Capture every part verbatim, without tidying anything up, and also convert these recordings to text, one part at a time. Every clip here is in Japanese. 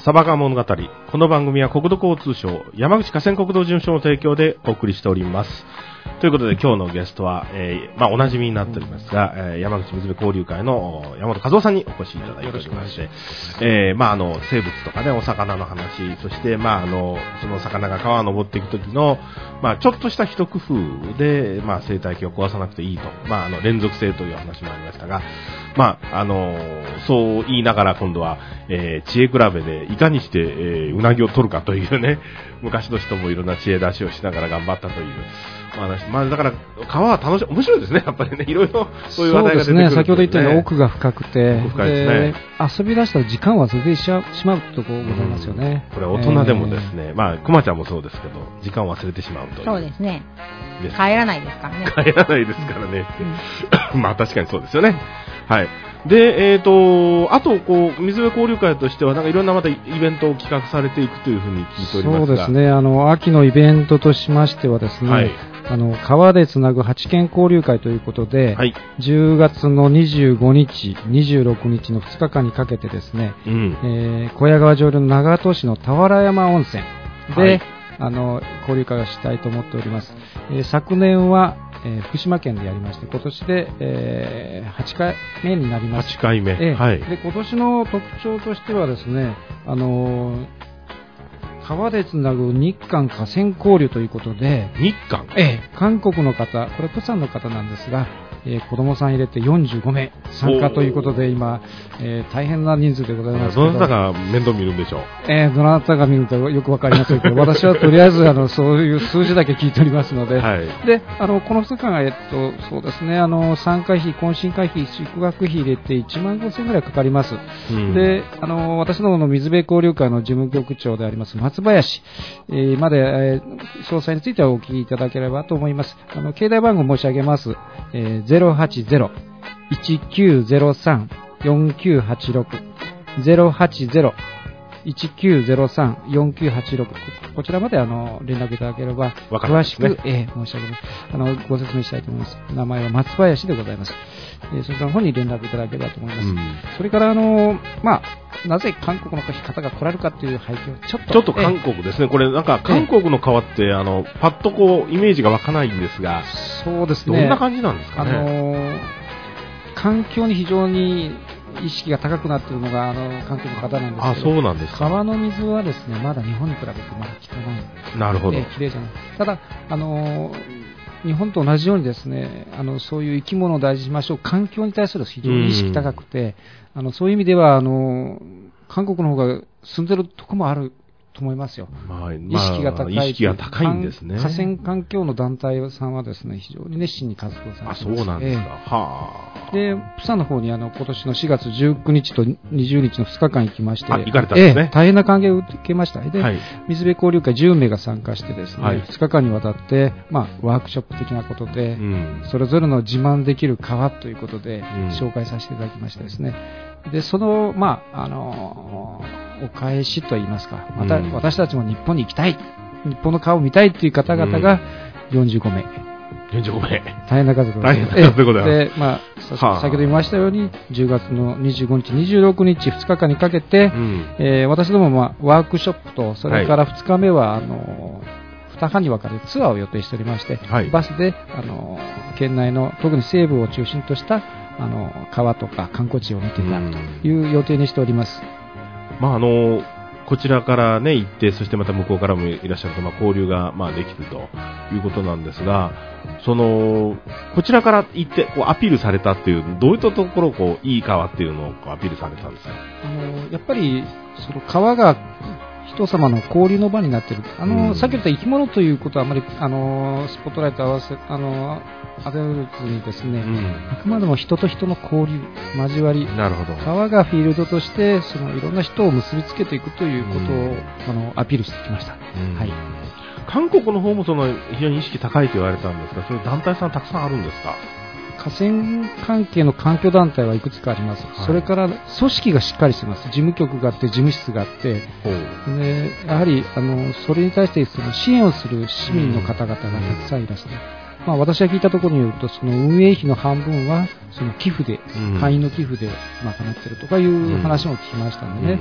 サバ缶物語。この番組は国土交通省山口河川国道事務所の提供でお送りしております。ということで今日のゲストは、えー、まあおなじみになっておりますが、えー、山口水辺交流会の山本和夫さんにお越しいただいておりまして、えー、まああの生物とかね、お魚の話、そしてまああのその魚が川を登っていく時のまあちょっとした一工夫でまあ生態系を壊さなくていいと、まああの連続性という話もありましたが、まああのそう言いながら今度は、えー、知恵比べでいかにして、えー、うなぎを取るかというね、昔の人もいろんな知恵出しをしながら頑張ったという。まあ、まあ、だから川は楽しい、面白いですね、やっぱりね、いろいろそういう話題が出てくるんですね。そうですね、先ほど言ったように奥が深くて、 奥深いですね、 遊び出したら時間は忘れてしまうところございますよね。 これ大人でもですね、えー、まあくまちゃんもそうですけど、時間を忘れてしまうという。 そうですね。です帰らないですからね。 帰らないですからね。うん、まあ確かにそうですよね。はい。で、えっ、ー、と、あと、こう、水辺交流会としては、なんかいろんなまたイベントを企画されていくというふうに聞いておりますが。 そうですね、あの、秋のイベントとしましてはですね、はい、あの、川でつなぐ八県交流会ということで、はい、じゅうがつのにじゅうごにち、にじゅうろくにちのふつかかんにかけてですね、うん、えー、小屋川上流の長門市の俵山温泉で、はい、あの、交流会をしたいと思っております。えー、昨年は、えー、福島県でやりまして、今年で、えー、はちかいめになります。 はちかいめ、 えーはい、 で今年の特徴としてはですね、あのー、川でつなぐ日韓河川交流ということで、 日韓、 えー、韓国の方、これプサンの方なんですが、えー、子供さん入れてよんじゅうごめい参加ということで今、えー、大変な人数でございますけど、 どなたが面倒見るんでしょう。 えー、どなたが見るとよくわかりませんけど私はとりあえずあのそういう数字だけ聞いておりますので、はい、であのこのふつかかんが、えっと、そうですね、あの参加費、懇親会費、宿泊費入れていちまんごせんえんぐらいかかります、うん、であの私どもの水辺交流会の事務局長であります松林、えー、まで、えー、詳細についてはお聞きいただければと思います。あの携帯番号申し上げます、えーゼロはちゼロ いちきゅうゼロさん よんきゅうはちろく ゼロはちゼロ いちきゅうゼロさん よんきゅうはちろく こちらまであの連絡いただければ詳しく、ねえー、申し上げます。あのご説明したいと思います。名前は松林でございます。えー、そちらの方に連絡いただければと思います。うん、それからあのまあなぜ韓国の方が来られるかという背景をちょっとちょっと韓国ですね、これなんか韓国の川ってあのパッとこうイメージが湧かないんですが、 そうですね、 どんな感じなんですかね。 あの環境に非常に意識が高くなっているのがあの韓国の方なんですけど、 あ、そうなんですか。 川の水はですねまだ日本に比べてまだ汚い、 なるほど、 えー、きれいじゃない。ただあの日本と同じようにですね、あのそういう生き物を大事にしましょう、環境に対する非常に意識高くて、あのそういう意味ではあの韓国の方が住んでるとこもあると思いますよ。 まあ、 意識が高い、 まあ、意識が高いんですね。 河川環境の団体さんはですね非常に熱心に活動されています。 あ、そうなんですか。 えー、 はあ。 で、プサンの方にあの今年のしがつじゅうくにちとにじゅうにちのふつかかん行きまして、 あ、行かれたんですね。 えー、大変な歓迎を受けました。で、はい、水辺交流会じゅうめいが参加してですね、はい、ふつかかんにわたって、まあ、ワークショップ的なことで、うん、それぞれの自慢できる川ということで、うん、紹介させていただきましてですね、でその、まあ、あのお返しといいますか、また、うん、私たちも日本に行きたい、日本の川を見たいという方々がよんじゅうごめい、 よんじゅうごめい、 大変な数でございます。 大変な数でございます。 で、まあ、先ほど言いましたようにじゅうがつのにじゅうごにち、にじゅうろくにち、ふつかかんにかけて、うん、えー、私ども、まあ、ワークショップとそれからふつかめは、はい、あのにはんに分かれるツアーを予定しておりまして、はい、バスであの県内の特に西部を中心としたあの川とか観光地を見ていただくという予定にしております。 まあ、あのこちらからね行って、そしてまた向こうからもいらっしゃると、まあ、交流がまあできるということなんですが、そのこちらから行ってこうアピールされたっていう、どういったところをこういい川っていうのをこうアピールされたんですか。 あのやっぱりその川が人様の交流の場になっている。あの、うん、さっき言った生き物ということはあまりあのスポットライト合わせあの当てずにですね、うん、あくまでも人と人の交流、交わり、 なるほど、 川がフィールドとしてそのいろんな人を結びつけていくということを、うん、あのアピールしてきました。うん、はい。 韓国の方もその非常に意識高いと言われたんですが、そういう団体さんたくさんあるんですか。 河川関係の環境団体はいくつかあります。はい、それから組織がしっかりしています。事務局があって事務室があって、でやはりあのそれに対してその支援をする市民の方々がたくさんいらっしゃる。まあ、私が聞いたところによると、その運営費の半分はその寄付で、会員の寄付で賄っているとかいう話も聞きましたのでね、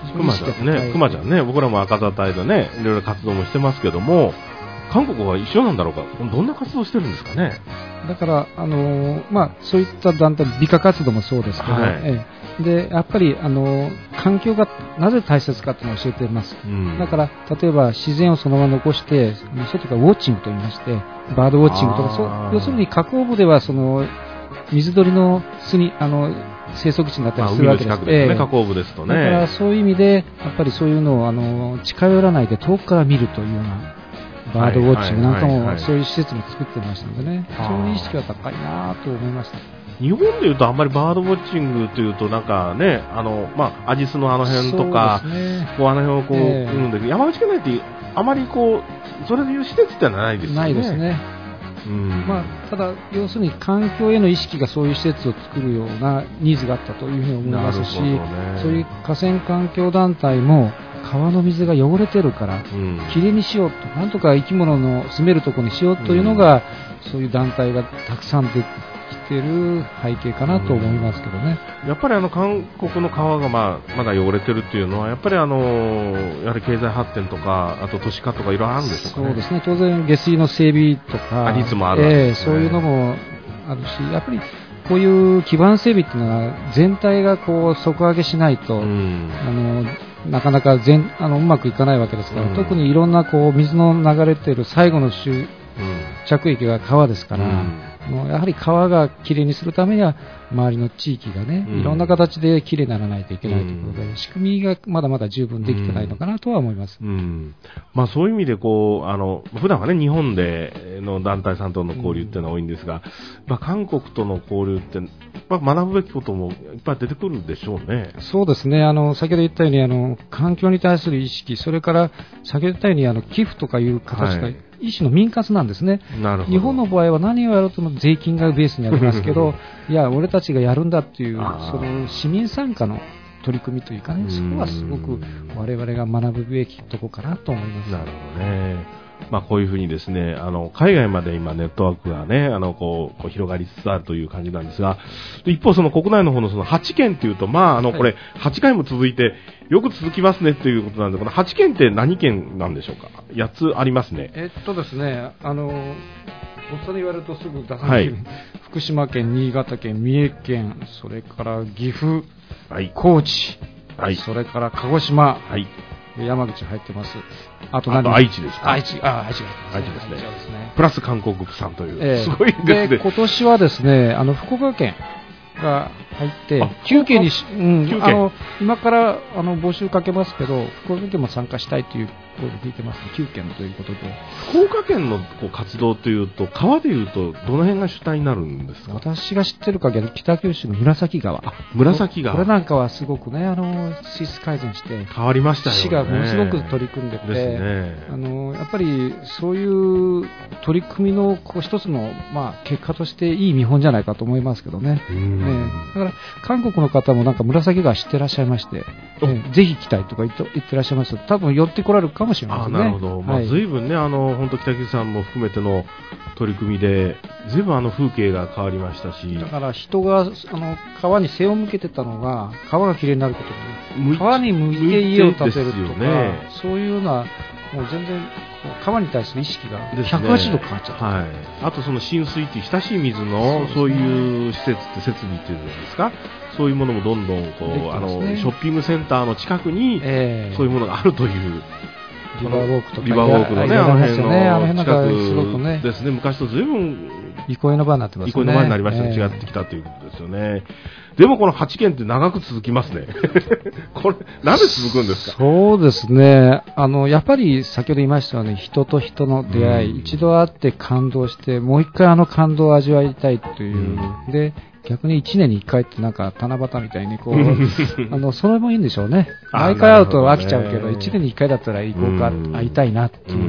くまちゃんね、くまちゃんね、僕らも赤座隊でね、いろいろ活動もしてますけども、韓国は一緒なんだろうか、どんな活動してるんですかね。 だから、あのーまあ、そういった団体、美化活動もそうですけど、はい、ええ、でやっぱり、あのー、環境がなぜ大切かというのを教えています、うん、だから例えば自然をそのまま残して外からウォッチングといいまして、バードウォッチングとか、そう要するに河口部ではその水鳥の巣にあの生息地になったりするわけです、まあ、海の近くですね、 河口部ですとね。 だからそういう意味でやっぱりそういうのをあの近寄らないで遠くから見るというようなバードウォッチングなんかもそういう施設も作ってましたのでね、非常に意識が高いなと思いました。 日本でいうとあんまりバードウォッチングというとなんかね、あのまあアジスのあの辺とか、ね、こうあの辺をこう、えー、うんで山口県内ってあまりこうそれでいう施設ってのはないですよね。 ないですね。うん、まあ、ただ要するに環境への意識がそういう施設を作るようなニーズがあったというふうに思いますし、ね、そういう河川環境団体も川の水が汚れてるから、うん、きれいにしようと、なんとか生き物の住めるところにしようというのが、うん、そういう団体がたくさんできている背景かなと思いますけどね。 うん、やっぱりあの韓国の川がまあまだ汚れてるっていうのはやっぱりあのやはり経済発展とかあと都市化とかいろいろあるんでしょうかね。 そうですね。当然下水の整備とか率もあるわけですね。 えー、そういうのもあるし、やっぱりこういう基盤整備っていうのは全体がこう底上げしないと、うん、あのなかなか全あのうまくいかないわけですから、うん、特にいろんなこう水の流れている最後の集着域が川ですから、うん、もうやはり川がきれいにするためには周りの地域がね、うん、いろんな形できれいにならないといけないということで、うん、仕組みがまだまだ十分できてないのかなとは思います。 うんうん、まあ、そういう意味でこうあの普段はね日本での団体さんとの交流っていうのは多いんですが、うん、まあ、韓国との交流って、まあ、学ぶべきこともいっぱい出てくるでしょうね。 そうですね。あの先ほど言ったようにあの環境に対する意識、それから先ほど言ったようにあの寄付とかいう形が、はい、一種の民活なんですね。 なるほど。 日本の場合は何をやろうとも税金がベースにありますけどいや俺たちがやるんだっていうその市民参加の取り組みというかね、そこはすごく我々が学ぶべきところかなと思います。 なるほどね。まあ、こういうふうにですね、あの海外まで今ネットワークがね、あのこうこう広がりつつあるという感じなんですが、一方その国内の方のそのはちけんというと、まああのこれはちかいも続いてよく続きますねということなんで、このはちけんって何県なんでしょうか。やっつありますね。 えっとですね、あのとっさに言われるとすぐ出さない、はい、福島県、新潟県、三重県、それから岐阜、はい、高知、はい、それから鹿児島、はい、山口入ってます。あと何？あと愛知ですか？ 愛知、あ、愛知が入ってます、 ね。愛知ですね。プラス韓国産という、 えー、 すごいですね。 で今年はですね、あの福岡県が入ってきゅうけんに、うん、あの今からあの募集かけますけど、福岡県も参加したいという声を聞いてます、ね、きゅうけんということで。 福岡県のこう活動というと川でいうとどの辺が主体になるんですか？ 私が知ってる限り北九州の紫川。 あ、紫川。 これなんかはすごくね、あの水質改善して変わりましたよね。 市がものすごく取り組んでて、 ですね、 あのやっぱりそういう取り組みのこう一つの、まあ、結果としていい見本じゃないかと思いますけどね。ね、だから韓国の方もなんか紫川知ってらっしゃいまして、ね、ぜひ来たいとか言って、言ってらっしゃいました。多分寄ってこられるかもしれませんね。 あ、なるほど。まあ、随分ね、あの本当北九さんも含めての取り組みで随分あの風景が変わりましたし、 だから人があの川に背を向けてたのが川がきれいになることに川に向いて家を建てるとか、ね、そういうようなもう全然川に対する意識がひゃくはちじゅうど変わっちゃった、ね、はい、 あとその浸水っていう親しい水のそういう施設って設備っていうんですか、そういうものもどんどんこう、ね、あのショッピングセンターの近くにそういうものがあるという、 リバーウォークとかリバーウォークのね、あの辺の近くですね、 ね、 昔とずいぶん憩いの場になってますね。 憩いの場になりましたね、えー、違ってきたということですよね。でもこのはちけんって長く続きますね。これなぜ続くんですか？ そうですね。あのやっぱり先ほど言いましたように人と人の出会い、うん、一度会って感動してもう一回あの感動を味わいたいという、うん、で逆にいちねんにいっかいってなんか七夕みたいにこうあのそれもいいんでしょうね。毎回会うと飽きちゃうけど、いちねんにいっかいだったら行こうか、会いたいなっていう、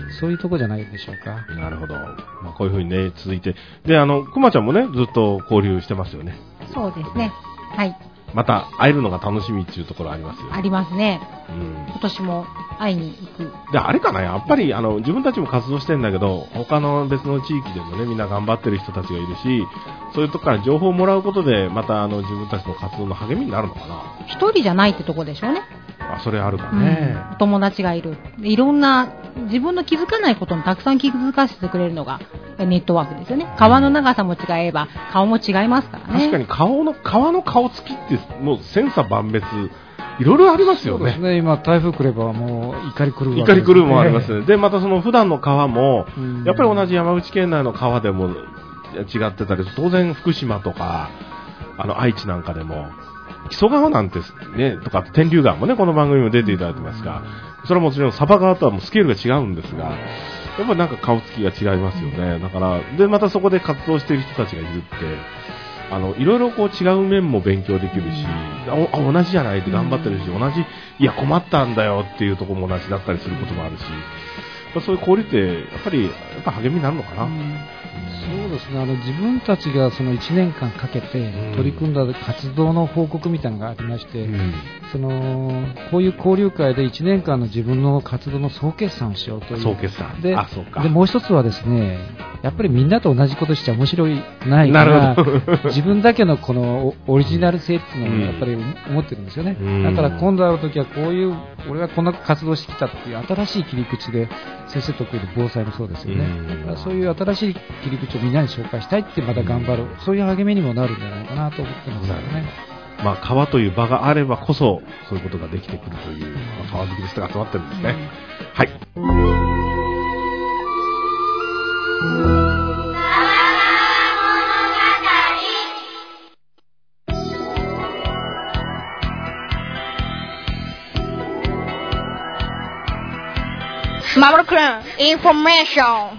そういうとこじゃないでしょうか。 なるほど。まあ、こういうふうにね続いて、であのくまちゃんもねずっと交流してますよね。 そうですね。はい。 また会えるのが楽しみっていうところありますよね。 ありますね。うん、今年も会いに行く。 であれかな、やっぱりあの自分たちも活動してるんだけど、他の別の地域でもねみんな頑張ってる人たちがいるし、そういうとこから情報をもらうことでまたあの自分たちの活動の励みになるのかな。 一人じゃないってとこでしょうね。 あ、それあるかね、 うん、お友達がいる。いろんな自分の気づかないことにたくさん気づかせてくれるのがネットワークですよね。川の長さも違えば顔も違いますからね。 確かに顔の川の顔つきってもう千差万別いろいろありますよね。 そうですね。今台風来ればもう怒り狂うわけですね。 怒り狂うもありますね。でまたその普段の川もやっぱり同じ山口県内の川でも違ってたり、当然福島とかあの愛知なんかでも木曽川なんてねとか天竜川もねこの番組も出ていただいてますが、それはもちろんサバ川とはもうスケールが違うんですが、やっぱりなんか顔つきが違いますよね。だからでまたそこで活動している人たちがいるってあのいろいろこう違う面も勉強できるし、あ同じじゃないって頑張ってるし、同じいや困ったんだよっていうところも同じだったりすることもあるし、そういう交流ってやっぱりやっぱ励みになるのかな。うんそうですね。あの自分たちがそのいちねんかんかけて取り組んだ活動の報告みたいなのがありまして、うん、そのこういう交流会でいちねんかんの自分の活動の総決算をしようという。 総決算。 で、 あ、そうか。 でもう一つはですね、やっぱりみんなと同じことしちゃ面白いないから自分だけのこのオリジナル性っていうのをやっぱり思ってるんですよね。うん、だから今度会うときはこういう俺はこんな活動してきたっていう新しい切り口で先生ところで防災もそうですよね。うん、だからそういう新しい切り口をみんなに紹介したいってまた頑張る、そういう励みにもなるんじゃないかなと思ってますよね。 まあ、川という場があればこそそういうことができてくるという、まあ、川好きの人が集まってるんですね。うん、はい。 マモルくん、インフォメーション。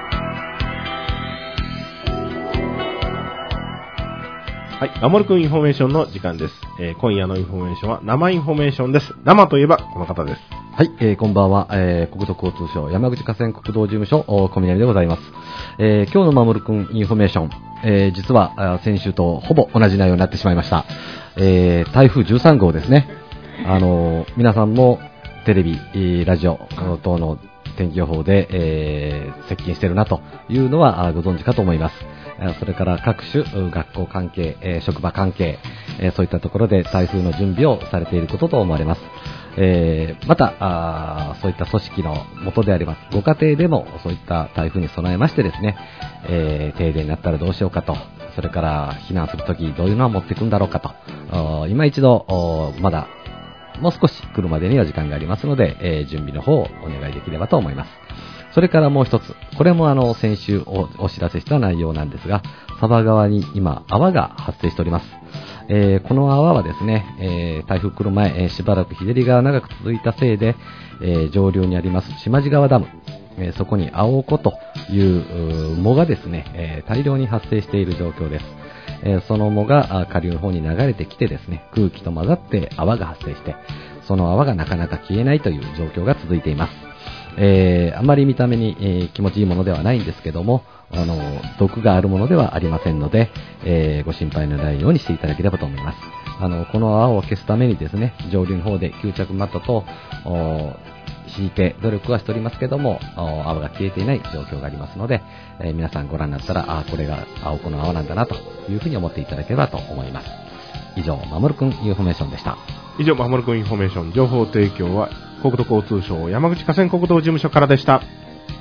はい、マモルくんインフォメーションの時間です。えー、今夜のインフォメーションは生インフォメーションです。生といえばこの方です。 はい、えー、こんばんは、えー、国土交通省山口河川国道事務所小南でございます。えー、今日のマモルくんインフォメーション、えー、実は先週とほぼ同じ内容になってしまいました。えー、台風じゅうさん号ですね。あのー、皆さんもテレビ、ラジオ等の天気予報で、えー、接近しているなというのはご存知かと思います。それから各種学校関係、えー、職場関係、えー、そういったところで台風の準備をされていることと思われます。えー、またあそういった組織の元でありますご家庭でもそういった台風に備えましてですね、えー、停電になったらどうしようかと、それから避難するときどういうのは持っていくんだろうかと、今一度まだもう少し来るまでには時間がありますので、えー、準備の方をお願いできればと思います。それからもう一つ、これもあの先週 お, お知らせした内容なんですが、佐波川に今泡が発生しております。えー、この泡はですね、えー、台風来る前、えー、しばらく日照りが長く続いたせいで、えー、上流にあります島地川ダム、えー、そこに青子という藻がですね、えー、大量に発生している状況です。えー、その藻が下流の方に流れてきてですね、空気と混ざって泡が発生して、その泡がなかなか消えないという状況が続いています。えー、あまり見た目に、えー、気持ちいいものではないんですけども、あの毒があるものではありませんので、えー、ご心配のないようにしていただければと思います。あのこの泡を消すためにですね、上流の方で吸着マットと敷いて努力はしておりますけども、泡が消えていない状況がありますので、えー、皆さんご覧になったら、あこれが青子の泡なんだなというふうに思っていただければと思います。以上、まもるくんインフォメーションでした。 以上、まもるくんインフォメーション、情報提供は国土交通省山口河川国道事務所からでした。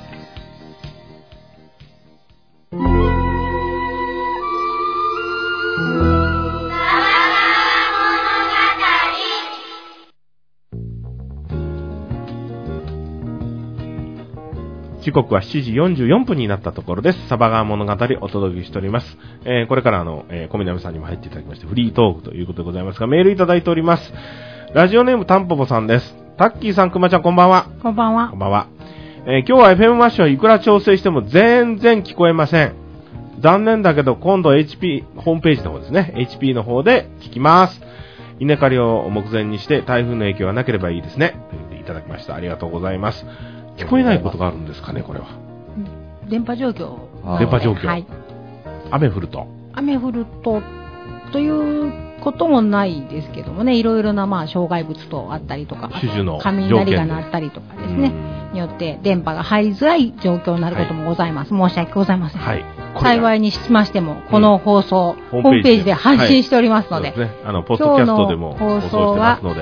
時刻はしちじよんじゅうよんぷんになったところです。サバ川物語お届けしております。えー、これからあの、えー、小南さんにも入っていただきましてフリートークということでございますが、メールいただいております。ラジオネームタンポポさんです。タッキーさん、くまちゃん、こんばんは。 こんばんは。 こんばんは。えー、今日は エフエム マッシュはいくら調整しても全然聞こえません。残念だけど今度 エイチピー ホームページの方ですね、 エイチピー の方で聞きます。稲刈りを目前にして台風の影響がなければいいですねと言っていただきました。ありがとうございます。聞こえないことがあるんですかね、これは。 電波状況。 電波状況。 はい。 雨降ると。 雨降ると、ということもないですけどもね、いろいろなまあ障害物とあったりとか、雷が鳴ったりとかですね、によって電波が入りづらい状況になることもございます。はい、申し訳ございません。はい。幸いにしましても、この放送、うん、ホームページで配信しておりますので、 はい、そうですね。あの、ポッドキャストでも放送してますので、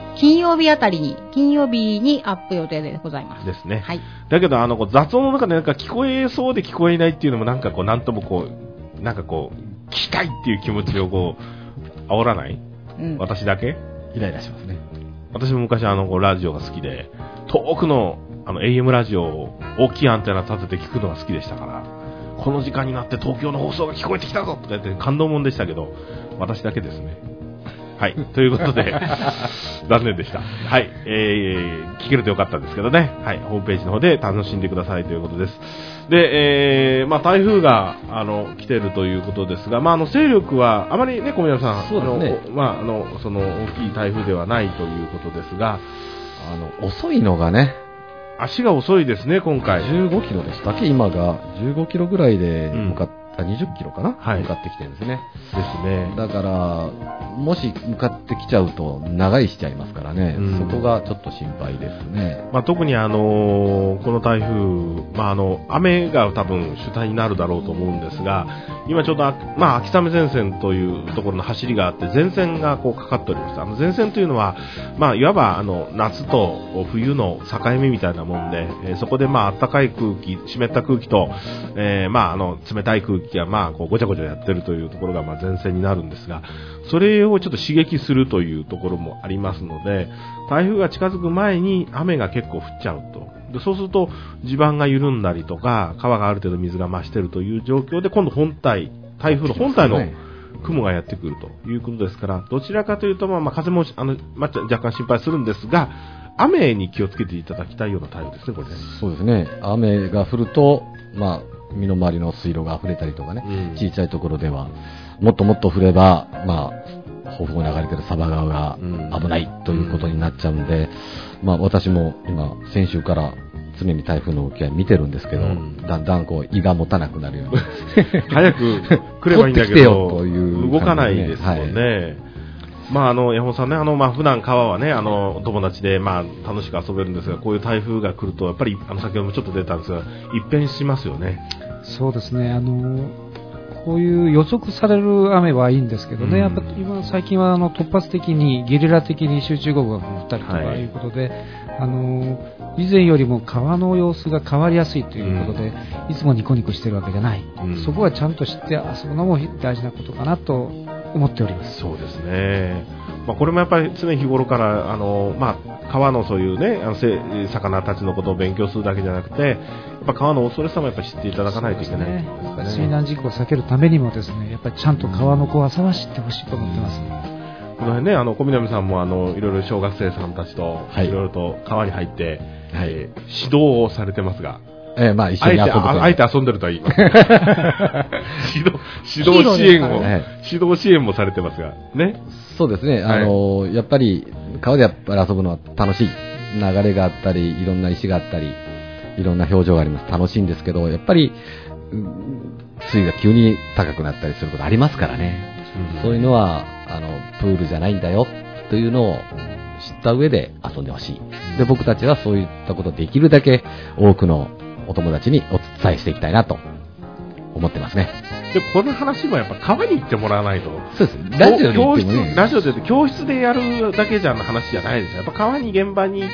金曜日あたりに、金曜日にアップ予定でございます。 ですね。 はい。 だけど、あの、雑音の中でなんか聞こえそうで聞こえないっていうのもなんかこう、なんともこう、なんかこう、聞きたいっていう気持ちをこう、煽らない、うん、私だけイライラしますね。 私も昔あの、こうラジオが好きで、遠くの、あの、エーエム ラジオを大きいアンテナ立てて聞くのが好きでしたから、この時間になって東京の放送が聞こえてきたぞとか言って感動もんでしたけど、私だけですね。はい。ということで、残念でした。はい。えー、聞けるとよかったんですけどね。はい。ホームページの方で楽しんでくださいということです。で、えー、まあ台風が、あの、来てるということですが、まああの、勢力は、あまりね、小宮さん、 そうですね。 あの、まああの、その、大きい台風ではないということですが、 あの、遅いのがね、 足が遅いですね、今回。 じゅうごキロでしたっけ、今が。じゅうごキロぐらいで向かって、うんにじゅっキロかな、はい、向かってきてるんですね。 ですね。 だから、もし向かってきちゃうと長居しちゃいますからね、うん、そこがちょっと心配ですね。 まあ、特にあのー、この台風、まあ、あの雨が多分主体になるだろうと思うんですが、今ちょうど、まあ、秋雨前線というところの走りがあって、前線がこうかかっております。あの前線というのは、まあ、いわばあの夏と冬の境目みたいなもんで、えー、そこでまあ暖かい空気、湿った空気と、えー、まああの冷たい空気がまあこうごちゃごちゃやってるというところがまあ前線になるんですが、それをちょっと刺激するというところもありますので、台風が近づく前に雨が結構降っちゃうと。でそうすると地盤が緩んだりとか、川がある程度水が増しているという状況で、今度本体、台風の本体の雲がやってくるということですから、どちらかというと、まあ、まあ風もあの、まあ、若干心配するんですが、雨に気をつけていただきたいような台風ですね、これね。 そうですね。雨が降ると、まあ、身の回りの水路が溢れたりとかね、うん、小さいところでは、もっともっと降れば、まあ、豊富に流れてる佐波川が危ないということになっちゃうんで、うん、まあ、私も今、先週から常に台風の動きは見てるんですけど、うん、だんだんこう胃が持たなくなるように早く来ればいいんだけど、という、ね、動かないですもんね。はい、まあ、あの、山本さんね、あの、まあ、普段川はね、あの、お友達で、まあ、楽しく遊べるんですが、こういう台風が来ると、やっぱり、あの、先ほどもちょっと出たんですが、一変しますよね。 そうですね、あの、こういう予測される雨はいいんですけどね、うん、やっぱ今、最近は、あの、突発的に、ゲリラ的に集中豪雨が降ったりとかいうことで、はい、あの、以前よりも川の様子が変わりやすいということで、うん、いつもニコニコしてるわけじゃない。うん、そこはちゃんと知って遊ぶのも大事なことかなと思っております。 そうですね。まあ、これもやっぱり常日頃からあの、まあ、川のそういうね、あの魚たちのことを勉強するだけじゃなくて、やっぱ川の恐ろしさもやっぱ知っていただかないといけないですね。 水難事故を避けるためにもですね、やっぱりちゃんと川の怖さは知ってほしいと思ってます。うんこの辺ね、あの小南さんもあのいろいろ小学生さんたちといろいろと川に入って、はいえー、指導をされてますが、 えー、まあ一緒に遊ぶとあえて遊んでるとは言います指導指導支援を、ね、指導支援もされてますがね。 そうですね。あの、はい、やっぱり川でやっぱり遊ぶのは楽しい。流れがあったり、いろんな石があったり、いろんな表情があります。楽しいんですけど、やっぱり水位が急に高くなったりすることありますからね。うん、そういうのはあのプールじゃないんだよというのを知った上で遊んでほしい。で、僕たちはそういったことをできるだけ多くのお友達にお伝えしていきたいなと思ってますね。 で、この話もやっぱ川に行ってもらわないと。 そうです。ラジオに行ってもね。 ラジオで教室でやるだけじゃの話じゃないですよ。やっぱ川に現場に行って、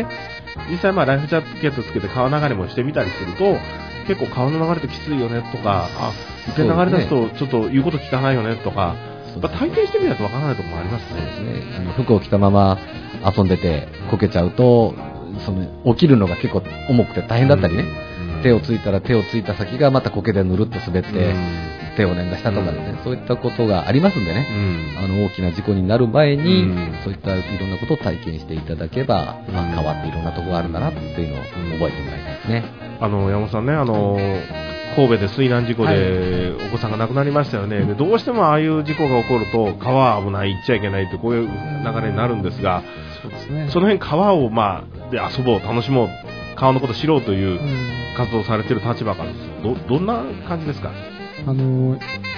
実際まあライフジャケットつけて川流れもしてみたりすると、結構川の流れってきついよねとか、あ、一回流れ出すとちょっと言うこと聞かないよねとか、やっぱ体験してみないとわからないところもありますね。 そうですね。あの服を着たまま遊んでてこけちゃうと、その起きるのが結構重くて大変だったりね。うん、手をついたら手をついた先がまた苔でぬるっと滑って、うん、手を捻挫したとかね、うん、そういったことがありますんでね、うん、あの大きな事故になる前に、うん、そういったいろんなことを体験していただけば、うんまあ、川っていろんなところがあるんだなっていうのを覚えてもらいたいですね。 あの山本さんね、あの神戸で水難事故でお子さんが亡くなりましたよね。でどうしてもああいう事故が起こると川は危ない、行っちゃいけないってこういう流れになるんですが、そうですね、その辺川を、まあ、で遊ぼう、楽しもう、川のこと知ろうという活動をされている立場からどどんな感じですか？ あの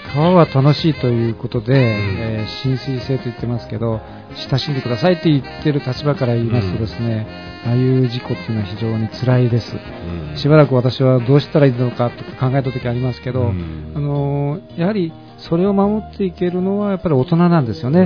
川は楽しいということで、うんえー、浸水性と言ってますけど、親しんでくださいって言ってる立場から言いますとですね、うん、ああいう事故っていうのは非常に辛いです、うん、しばらく私はどうしたらいいのかと考えた時ありますけど、うん、あのー、やはりそれを守っていけるのはやっぱり大人なんですよね、うん、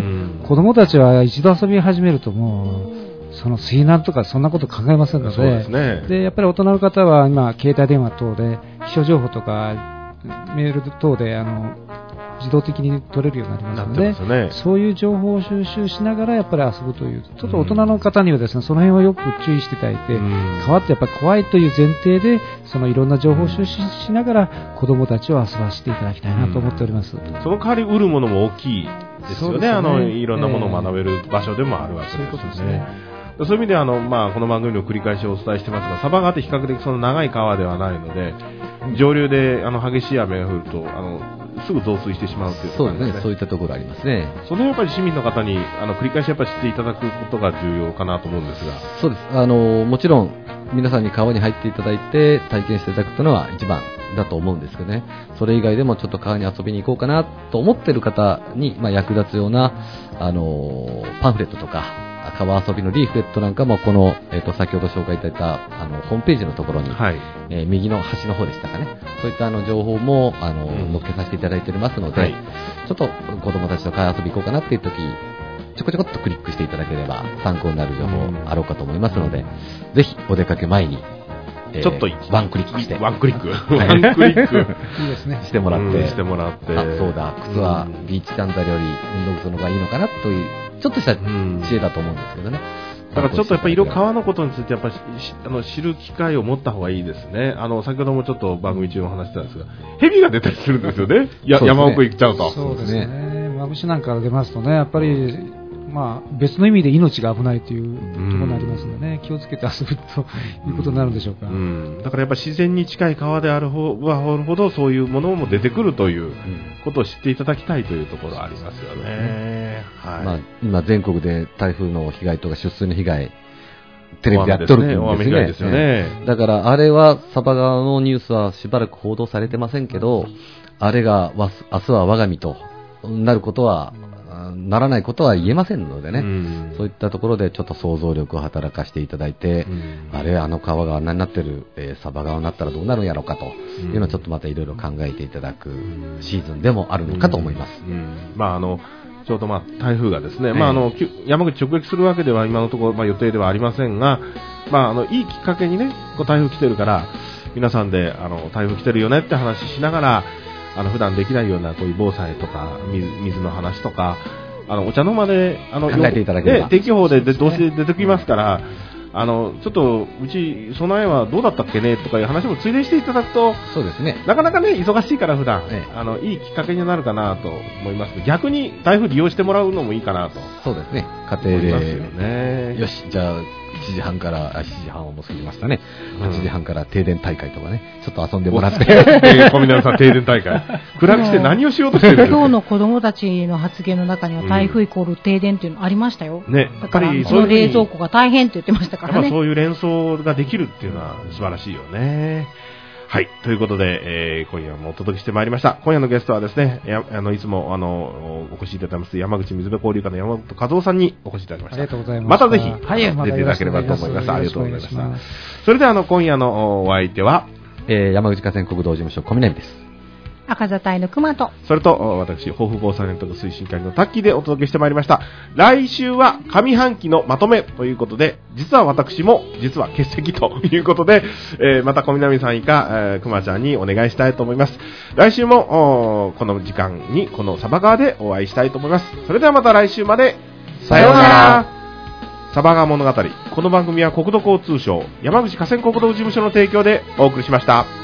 子供たちは一度遊び始めるともうその水難とかそんなこと考えませんので、そうですね、でやっぱり大人の方は今携帯電話等で気象情報とかメール等であの自動的に取れるようになりますので、ね、そういう情報を収集しながらやっぱり遊ぶという、ちょっと大人の方にはですね、その辺をよく注意していただいて、川ってやっぱり怖いという前提でそのいろんな情報を収集しながら子どもたちを遊ばせていただきたいなと思っております。 その代わり売るものも大きいですよね。あのいろんなものを学べる場所でもあるわけですね。そういうことですね。そういう意味であの、まあ、この番組の繰り返しお伝えしてますが、鯖川って比較的その長い川ではないので、上流であの激しい雨が降るとあのすぐ増水してしまうということですね。そうですね。そういったところありますね。 そのやっぱり市民の方にあの繰り返しやっぱり知っていただくことが重要かなと思うんですが。 そうです。あのもちろん皆さんに川に入っていただいて体験していただくというのは一番だと思うんですけどね。それ以外でもちょっと川に遊びに行こうかなと思っている方に、まあ、役立つようなあのパンフレットとか川遊びのリーフレットなんかもこの、えー、と先ほど紹介いただいたあのホームページのところに、はいえー、右の端の方でしたかね、そういったあの情報もあの、うん、載っけさせていただいておりますので、はい、ちょっと子供たちと川遊び行こうかなっていう時ちょこちょこっとクリックしていただければ参考になる情報あろうかと思いますので、うん、ぜひお出かけ前にえー、 ちょっとワンクリックしてワンクリックワンクリックいいですねしてもらって、 うん、してもらってあそうだ靴はビーチサンダルより運動靴の方がいいのかなというちょっとした知恵だと思うんですけどね、 うん、だからちょっとやっぱり色川のことについてやっぱりあの知る機会を持った方がいいですね。あの先ほどもちょっと番組中の話したんですが蛇が出たりするんですよね。やね山奥行っちゃうと。 そうですね。マムシなんかから出ますとねやっぱりまあ、別の意味で命が危ないというところになりますので、ね、気をつけて遊ぶということになるんでしょうか、 うんうん、だからやっぱ自然に近い川であるほどそういうものも出てくるということを知っていただきたいというところはありますよね、はいまあ、 今全国で台風の被害とか出水の被害テレビでやっとるんですね。大雨被害ですよね。だからあれは鯖川のニュースはしばらく報道されてませんけど、あれが明日は我が身となることはならないことは言えませんのでね、うん、そういったところでちょっと想像力を働かせていただいて、うん、あれあの川があんなになってる、えー、鯖川になったらどうなるんやろうかというのをちょっとまたいろいろ考えていただくシーズンでもあるのかと思います、 うんうんまあ、あのちょうど、まあ、台風がですね、まあ、あの山口直撃するわけでは今のところ、まあ、予定ではありませんが、まあ、あのいいきっかけにねこう台風来てるから皆さんであの台風来てるよねって話しながらあの普段できないようなこういう防災とか 水, 水の話とかあのお茶の間であの考えていただければ、 ね、天気予報でどうせ出てきますからあのちょっとうち備えはどうだったっけねとかいう話もついでしていただくとそうですねなかなかね忙しいから普段、ね、あのいいきっかけになるかなと思います。逆に台風利用してもらうのもいいかなと。 そうですね家庭で、ね、よしじゃあしちじはんからあしちじはんをもう過ぎましたね、うん、はちじはんから停電大会とかねちょっと遊んでもらって小南さん停電大会暗くして何をしようとしてるんですか。 今日の子供たちの発言の中には台風イコール停電っていうのありましたよ、 うん、ね、 だからその冷蔵庫が大変って言ってましたからね。 そういう連想ができるっていうのは素晴らしいよね。はい。ということで、えー、今夜もお届けしてまいりました。今夜のゲストはですね、やあのいつもあのお越しいただきます山口水辺交流課の山本和夫さんにお越しいただきました。 ありがとうございます。 またぜひ、はい、出ていただければと思います。ありがとうございました。それではあの今夜のお相手は、 えー、山口河川国道事務所小南です。 赤座隊の熊とそれと私抱負防災ネットの推進会のタッキーでお届けしてまいりました。来週は上半期のまとめということで実は私も実は欠席ということで、えー、また小南さん以下、えー、熊ちゃんにお願いしたいと思います。来週もこの時間にこの鯖川でお会いしたいと思います。それではまた来週までさようなら。鯖川物語、この番組は国土交通省山口河川国道事務所の提供でお送りしました。